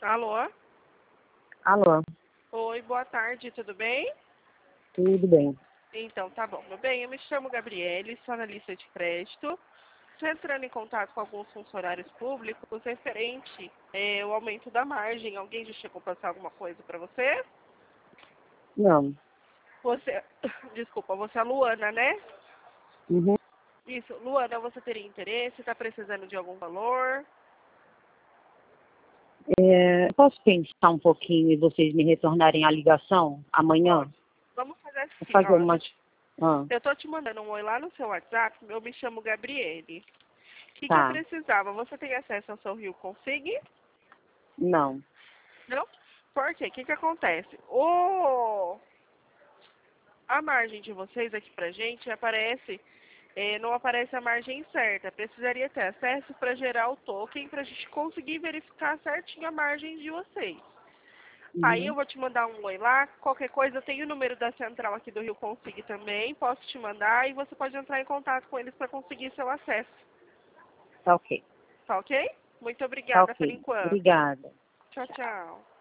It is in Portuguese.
Alô? Alô, Oi, boa tarde, tudo bem? tudo bem? Então, tá bom. Meu bem, eu me chamo Gabriele, sou analista de crédito. Estou entrando em contato com alguns funcionários públicos referente ao aumento da margem. Alguém já chegou a passar alguma coisa para você? Não. Você, desculpa, você é a Luana, né? Uhum. Isso, Luana, você teria interesse? Está precisando de algum valor? Posso pensar um pouquinho e vocês me retornarem a ligação amanhã? Pode. Vamos fazer Vou assim, fazer ó. umas... Ah, Eu tô te mandando um oi lá no seu WhatsApp. Eu me chamo Gabriele. O que eu tá. precisava? Você tem acesso ao seu Rio Config? Não. Não? Por quê? O que acontece? A margem de vocês aqui pra gente aparece, não aparece a margem certa. Precisaria ter acesso para gerar o token para a gente conseguir verificar certinho a margem de vocês. Aí eu Uhum. vou te mandar um oi lá. Qualquer coisa, eu tenho o número da central aqui do Rio Config também. Posso te mandar e você pode entrar em contato com eles para conseguir seu acesso. Tá ok. Tá ok? Muito Tá obrigada por ok. enquanto. Obrigada. Tchau, tchau.